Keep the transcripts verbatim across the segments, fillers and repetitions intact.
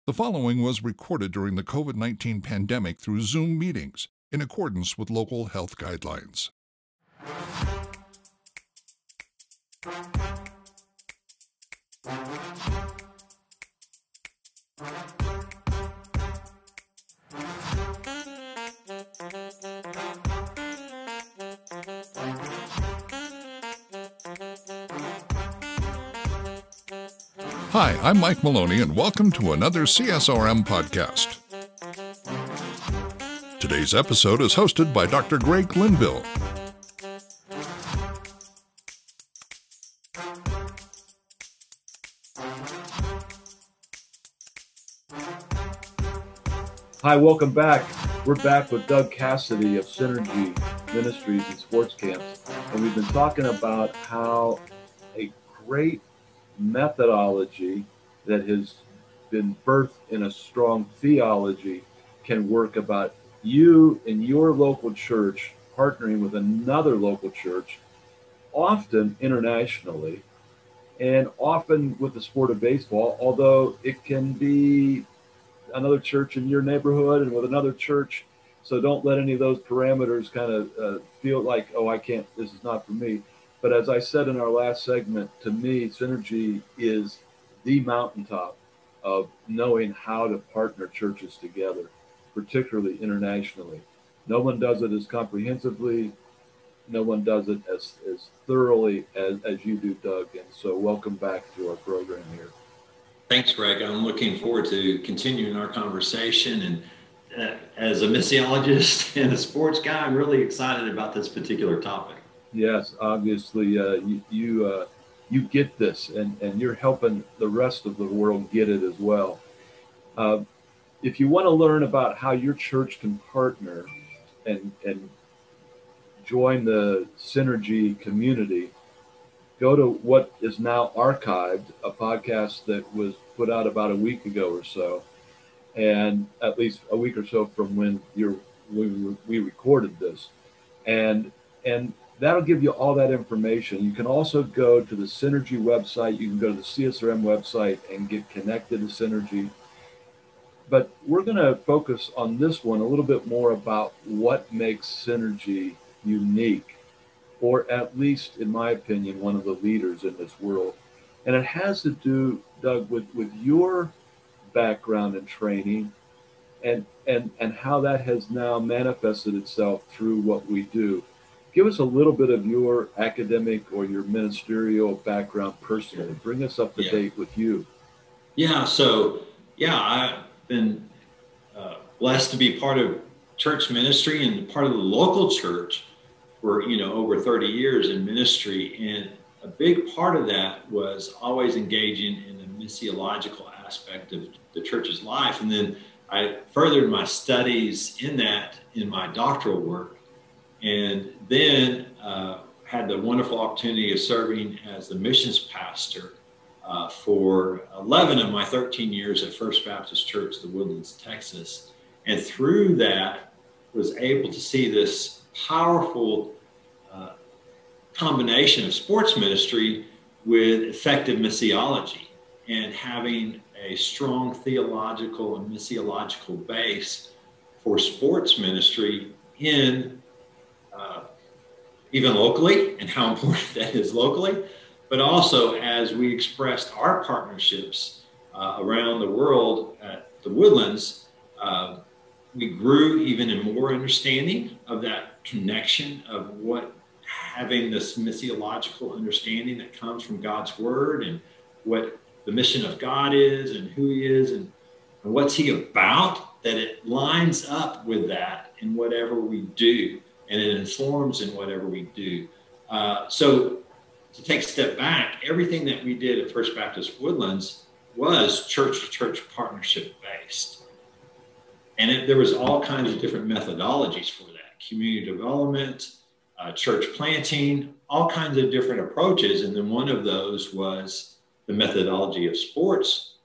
The following was recorded during the COVID nineteen pandemic through Zoom meetings in accordance with local health guidelines. Hi, I'm Mike Maloney, and welcome to another C S R M podcast. Today's episode is hosted by Doctor Greg Linville. Hi, welcome back. We're back with Doug Cassidy of Synergy Ministries and Sports Camps, and we've been talking about how a great methodology that has been birthed in a strong theology can work about you and your local church partnering with another local church, often internationally, and often with the sport of baseball, although it can be another church in your neighborhood and with another church. So don't let any of those parameters kind of uh, feel like, oh, I can't, this is not for me. But as I said in our last segment, to me, Synergy is the mountaintop of knowing how to partner churches together, particularly internationally. No one does it as comprehensively. No one does it as, as thoroughly as, as you do, Doug. And so welcome back to our program here. Thanks, Greg. I'm looking forward to continuing our conversation. And uh, as a missiologist and a sports guy, I'm really excited about this particular topic. Yes, obviously, uh, you you, uh, you get this, and, and you're helping the rest of the world get it as well. Uh, if you want to learn about how your church can partner and, and join the Synergy community, go to what is now archived, a podcast that was put out about a week ago or so, and at least a week or so from when you're, we, we recorded this. And, and that'll give you all that information. You can also go to the Synergy website. You can go to the C S R M website and get connected to Synergy. But we're going to focus on this one a little bit more about what makes Synergy unique, or at least, in my opinion, one of the leaders in this world. And it has to do, Doug, with, with your background and training and, and, and how that has now manifested itself through what we do. Give us a little bit of your academic or your ministerial background personally. Bring us up to Yeah. date with you. Yeah, so, yeah, I've been uh, blessed to be part of church ministry and part of the local church for, you know, over thirty years in ministry. And a big part of that was always engaging in the missiological aspect of the church's life. And then I furthered my studies in that in my doctoral work. And then uh, had the wonderful opportunity of serving as the missions pastor uh, for eleven of my thirteen years at First Baptist Church, The Woodlands, Texas. And through that, was able to see this powerful uh, combination of sports ministry with effective missiology, and having a strong theological and missiological base for sports ministry in Uh, even locally, and how important that is locally, but also as we expressed our partnerships uh, around the world at the Woodlands, uh, we grew even in more understanding of that connection of what having this missiological understanding that comes from God's word, and what the mission of God is, and who he is, and, and what's he about, that it lines up with that in whatever we do. And it informs in whatever we do. Uh, so to take a step back, everything that we did at First Baptist Woodlands was church-to-church partnership based. And it, there was all kinds of different methodologies for that: community development, uh, church planting, all kinds of different approaches. And then one of those was the methodology of sports.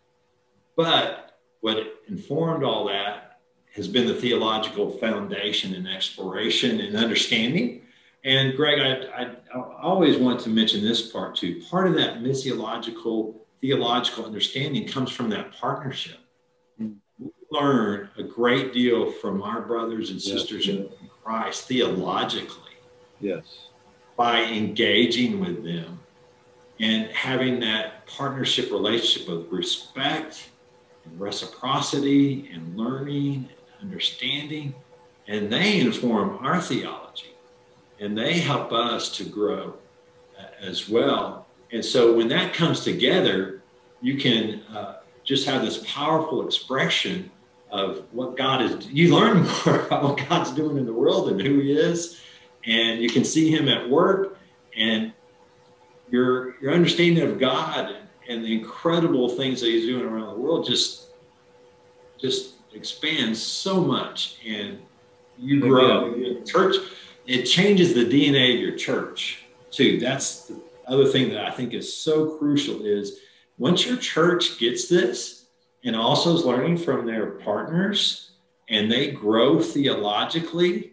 But what informed all that has been the theological foundation and exploration and understanding. And Greg, I, I, I always want to mention this part too. Part of that missiological, theological understanding comes from that partnership. we learn a great deal from our brothers and sisters yeah. in Christ theologically. Yes. By engaging with them and having that partnership relationship of respect and reciprocity and learning and understanding. And they inform our theology and they help us to grow uh, as well. And so when that comes together, you can uh, just have this powerful expression of what God is. You learn more about what God's doing in the world and who he is. And you can see him at work, and your your understanding of God and, and the incredible things that he's doing around the world just just expands so much, and you grow. Yeah. Church, it changes the D N A of your church too. That's the other thing that I think is so crucial is once your church gets this and also is learning from their partners and they grow theologically,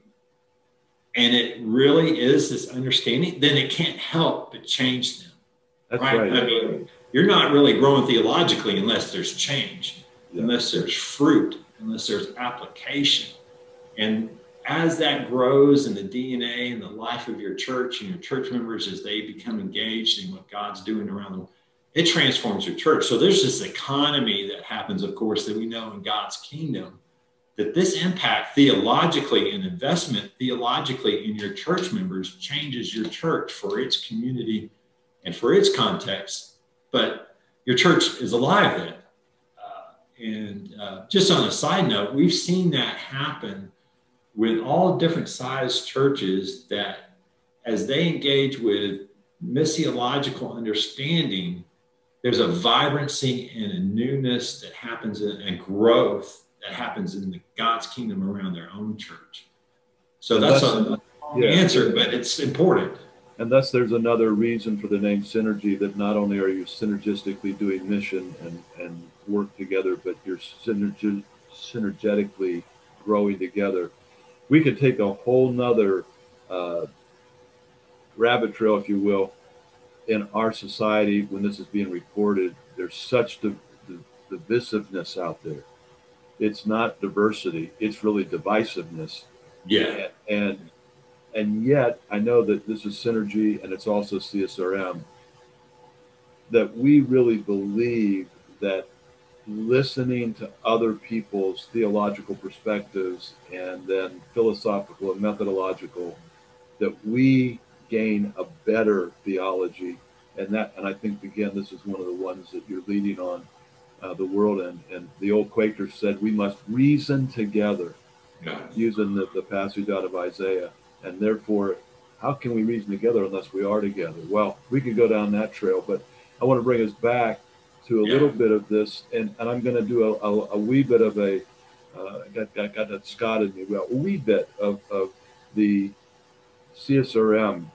and it really is this understanding, then it can't help but change them. That's right? right. I mean, you're not really growing theologically unless there's change, yeah. unless there's fruit, unless there's application. And as that grows in the D N A and the life of your church and your church members, as they become engaged in what God's doing around them, it transforms your church. So there's this economy that happens, of course, that we know in God's kingdom, that this impact theologically and investment theologically in your church members changes your church for its community and for its context. But your church is alive then. Uh, and uh, just on a side note, we've seen that happen with all different sized churches that as they engage with missiological understanding, there's a vibrancy and a newness that happens in, and growth that happens in the God's kingdom around their own church. So that's a long yeah. answer, but it's important. And thus there's another reason for the name Synergy, that not only are you synergistically doing mission and, and work together, but you're synergi- synergetically growing together. We could take a whole nother uh, rabbit trail, if you will, in our society when this is being reported. There's such div- div- divisiveness out there. It's not diversity, it's really divisiveness. Yeah. And, and and yet I know that this is Synergy and it's also C S R M, that we really believe that listening to other people's theological perspectives and then philosophical and methodological, that we gain a better theology. And that, and I think again, this is one of the ones that you're leading on. Uh, the world and, and the old Quakers said we must reason together, yeah. using the, the passage out of Isaiah. And therefore, how can we reason together unless we are together? Well, we could go down that trail, but I want to bring us back to a yeah. little bit of this, and, and I'm going to do a, a, a wee bit of a, uh, got, got, got that Scott in me, well, a wee bit of, of the C S R M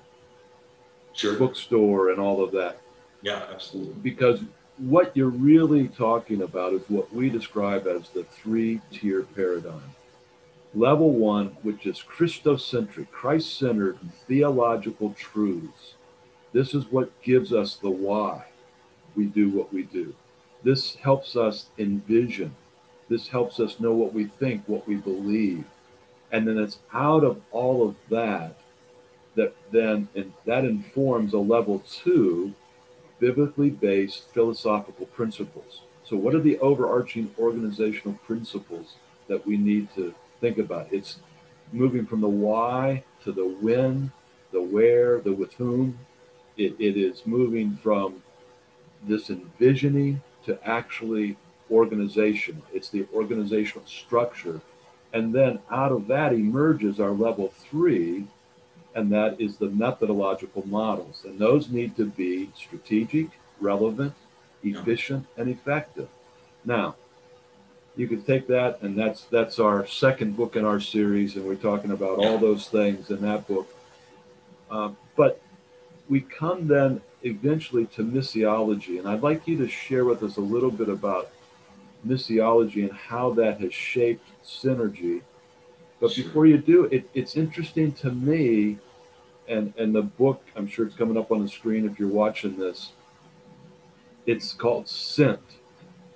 sure. bookstore and all of that. Yeah, absolutely. Because what you're really talking about is what we describe as the three-tier paradigm. Level one, which is Christocentric, Christ-centered theological truths. This is what gives us the why we do what we do. This helps us envision. This helps us know what we think, what we believe. And then it's out of all of that that then and that informs a level two, biblically based philosophical principles. So what are the overarching organizational principles that we need to think about? It's moving from the why to the when, the where, the with whom. It, it is moving from this envisioning to actually organization. It's the organizational structure. And then out of that emerges our level three, and that is the methodological models. And those need to be strategic, relevant, efficient, and effective. Now, you could take that, and that's that's our second book in our series, and we're talking about all those things in that book. Uh, but we come then eventually to missiology, and I'd like you to share with us a little bit about missiology and how that has shaped Synergy. But Sure. before you do, it, it's interesting to me, and, and the book, I'm sure it's coming up on the screen if you're watching this, it's called Sent.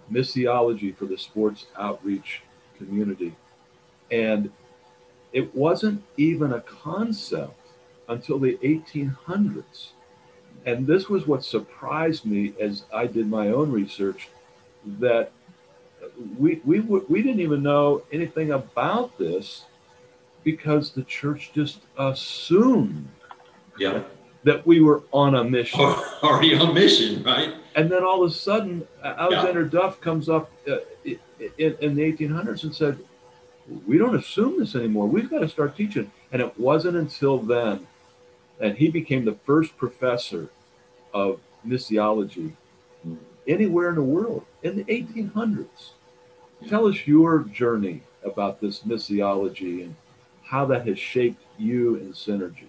missiology for the sports outreach community. And it wasn't even a concept until the eighteen hundreds. And this was what surprised me as I did my own research, that we, we, we didn't even know anything about this because the church just assumed Yeah. that we were on a mission. Already on mission, right? And then all of a sudden, Alexander yeah. Duff comes up uh, in, in the eighteen hundreds and said, we don't assume this anymore. We've got to start teaching. And it wasn't until then, and he became the first professor of missiology anywhere in the world in the eighteen hundreds. Tell us your journey about this missiology and how that has shaped you in Synergy.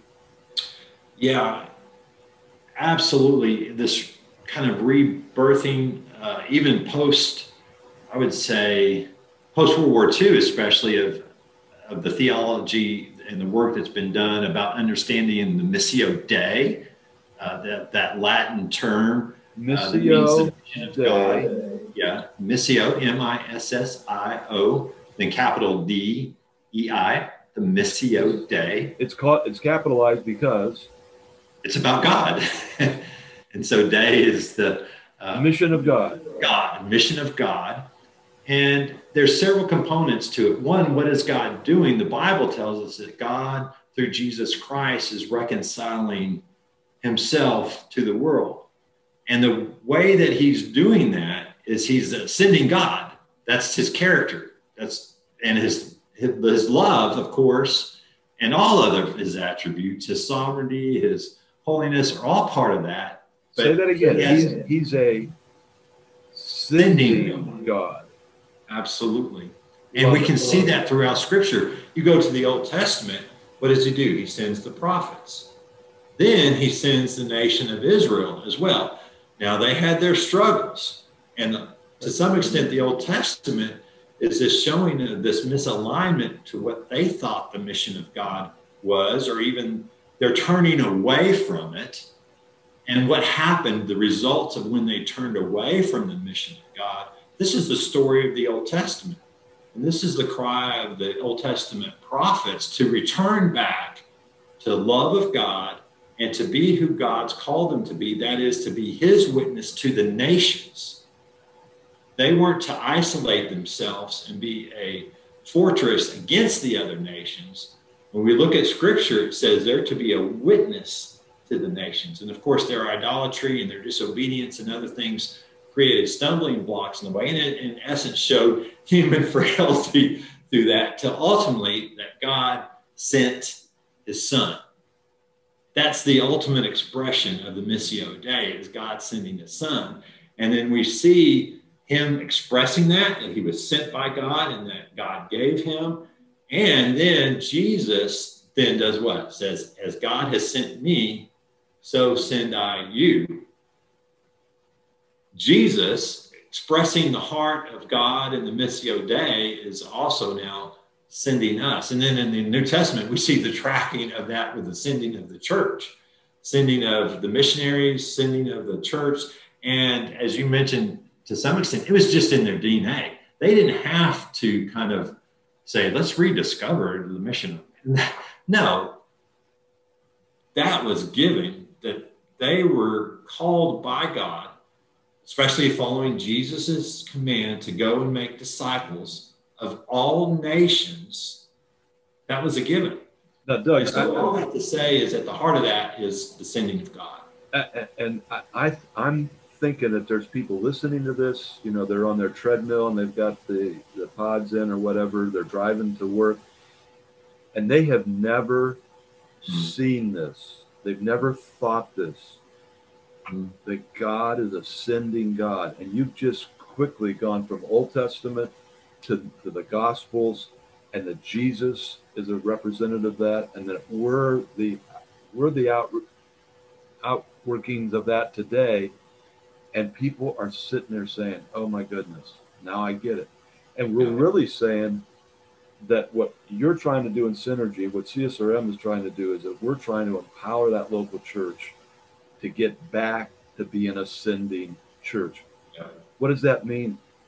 Yeah, absolutely. This kind of rebirthing, uh, even post, I would say, post-World War Two, especially of, of the theology and the work that's been done about understanding the Missio Dei, uh, that, that Latin term. Missio uh, Dei. Yeah, Missio, M I S S I O, then capital D E I, the Missio Dei. It's called, it's capitalized because it's about God. And so Dei is the uh, mission of God. God, mission of God. And there's several components to it. One, what is God doing? The Bible tells us that God, through Jesus Christ, is reconciling himself to the world. And the way that he's doing that is he's sending God. That's his character. That's and his, his, his love, of course, and all other his attributes, his sovereignty, his holiness are all part of that. But say that again. Yes, he's, he's a sending God. Absolutely. And we can see that throughout Scripture. You go to the Old Testament, what does he do? He sends the prophets. Then he sends the nation of Israel as well. Now, they had their struggles. And to some extent, the Old Testament is this showing of this misalignment to what they thought the mission of God was, or even they're turning away from it. And what happened, the results of when they turned away from the mission of God. This is the story of the Old Testament. And this is the cry of the Old Testament prophets to return back to the love of God and to be who God's called them to be. That is, to be his witness to the nations. They weren't to isolate themselves and be a fortress against the other nations. When we look at Scripture, it says they're to be a witness to the nations. And of course, their idolatry and their disobedience and other things created stumbling blocks in the way, and it in essence showed human frailty through that, to ultimately that God sent his son. That's the ultimate expression of the Missio Dei, is God sending his son. And then we see him expressing that, that he was sent by God and that God gave him. And then Jesus then does what? Says, as God has sent me, so send I you. Jesus, expressing the heart of God in the Missio Dei, is also now sending us. And then in the New Testament, we see the tracking of that with the sending of the church, sending of the missionaries, sending of the church. And as you mentioned, to some extent, it was just in their D N A. They didn't have to kind of say, let's rediscover the mission. No, that was given, that they were called by God, especially following Jesus's command to go and make disciples of all nations. That was a given. Now, Doug, so I, all I have to say is at the heart of that is the sending of God. And I, I, I'm thinking that there's people listening to this, you know, they're on their treadmill and they've got the, the pods in or whatever, they're driving to work, and they have never mm. seen this. They've never thought this. Mm. That God is a sending God. And you've just quickly gone from Old Testament to, to the Gospels, and that Jesus is a representative of that, and that we're the we're the out, outworkings of that today. And people are sitting there saying, oh my goodness, now I get it. And we're really saying that what you're trying to do in Synergy, what C S R M is trying to do, is that we're trying to empower that local church to get back to being a sending church. Yeah. What does that mean?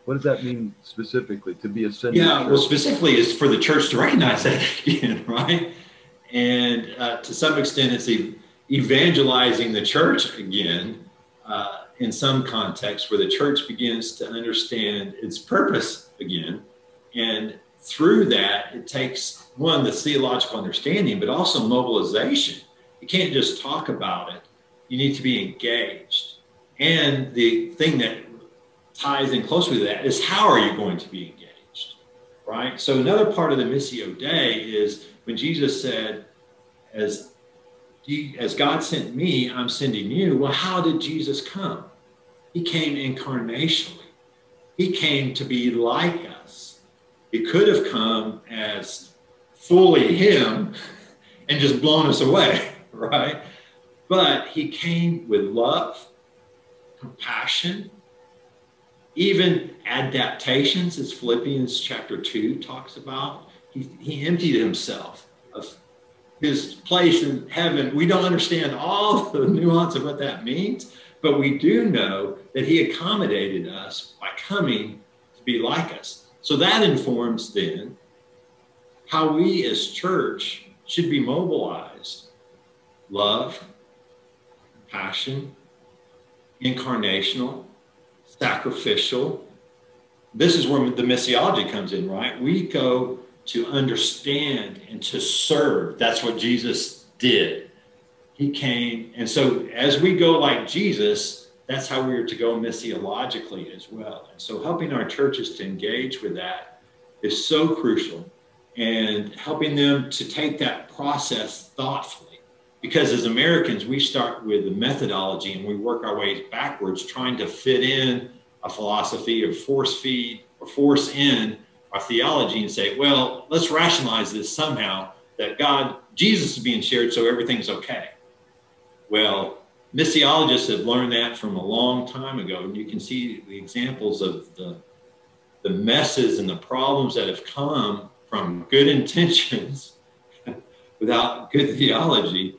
What does that mean specifically, to be a sending Yeah, church? well, specifically is for the church to recognize that again, right? And uh, to some extent, it's e- evangelizing the church again uh, in some context, where the church begins to understand its purpose again. And through that, it takes, one, the theological understanding, but also mobilization. You can't just talk about it. You need to be engaged. And the thing that ties in closely to that is, how are you going to be engaged, right? So another part of the Missio Dei is when Jesus said, as, as God sent me, I'm sending you. Well, how did Jesus come? He came incarnationally. He came to be like us. He could have come as fully him and just blown us away, right? But he came with love, compassion, even adaptations, as Philippians chapter two talks about. He, he emptied himself of his place in heaven. We don't understand all the nuance of what that means, but we do know that he accommodated us by coming to be like us. So that informs then how we as church should be mobilized. Love, passion, incarnational, sacrificial. This is where the missiology comes in, right? We go to understand and to serve. That's what Jesus did. He came. And so as we go like Jesus, that's how we are to go missiologically as well. And so helping our churches to engage with that is so crucial, and helping them to take that process thoughtfully. Because as Americans, we start with the methodology and we work our way backwards, trying to fit in a philosophy or force feed or force in our theology and say, well, let's rationalize this somehow, that God, Jesus is being shared, so everything's okay. Well, missiologists have learned that from a long time ago. And you can see the examples of the, the messes and the problems that have come from good intentions without good theology.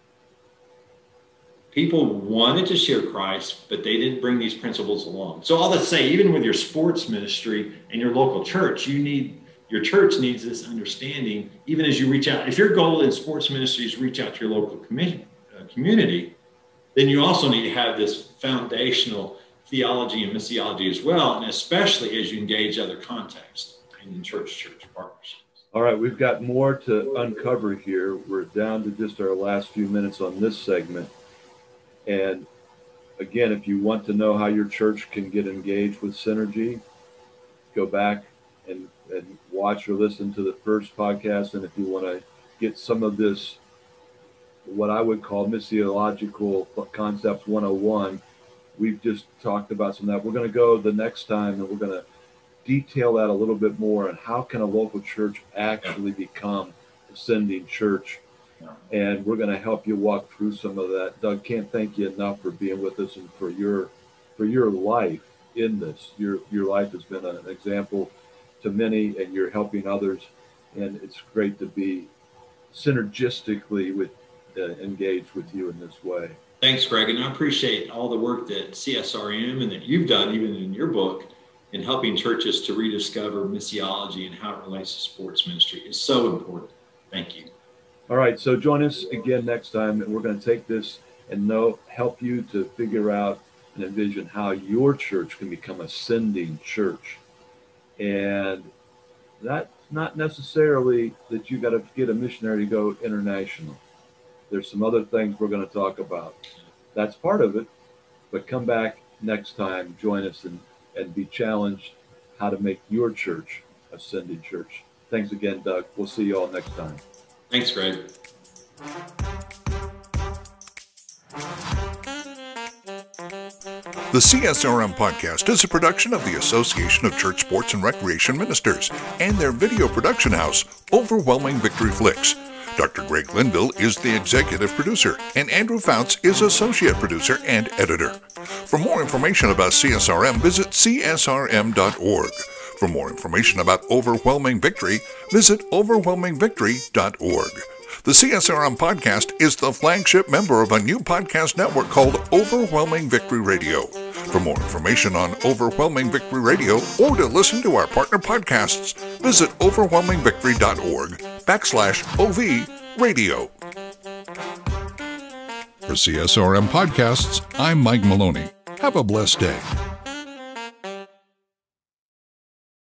People wanted to share Christ, but they didn't bring these principles along. So all that to say, even with your sports ministry and your local church, you need, your church needs this understanding, even as you reach out. If your goal in sports ministry is reach out to your local community, uh, community, then you also need to have this foundational theology and missiology as well, and especially as you engage other contexts in church-church partnerships. All right, we've got more to uncover here. We're down to just our last few minutes on this segment. And again, if you want to know how your church can get engaged with Synergy, go back and, and watch or listen to the first podcast. And if you want to get some of this, what I would call missiological concepts one oh one, we've just talked about some of that. We're going to go the next time and we're going to detail that a little bit more, and how can a local church actually become a sending church. And we're going to help you walk through some of that. Doug, can't thank you enough for being with us and for your for your life in this. Your your life has been an example to many, and you're helping others. And it's great to be synergistically with uh, engaged with you in this way. Thanks, Greg, and I appreciate all the work that C S R M and that you've done, even in your book, in helping churches to rediscover missiology and how it relates to sports ministry. Is so important. Thank you. All right, so join us again next time, and we're going to take this and know, help you to figure out and envision how your church can become a sending church. And that's not necessarily that you got to get a missionary to go international. There's some other things we're going to talk about. That's part of it, but come back next time, join us, and, and be challenged how to make your church a sending church. Thanks again, Doug. We'll see you all next time. Thanks, Greg. The C S R M podcast is a production of the Association of Church Sports and Recreation Ministers and their video production house, Overwhelming Victory Flicks. Doctor Greg Linville is the executive producer, and Andrew Fouts is associate producer and editor. For more information about C S R M, visit C S R M dot org. For more information about Overwhelming Victory, visit overwhelming victory dot org. The C S R M podcast is the flagship member of a new podcast network called Overwhelming Victory Radio. For more information on Overwhelming Victory Radio or to listen to our partner podcasts, visit overwhelming victory dot org backslash OV radio. For C S R M Podcasts, I'm Mike Maloney. Have a blessed day.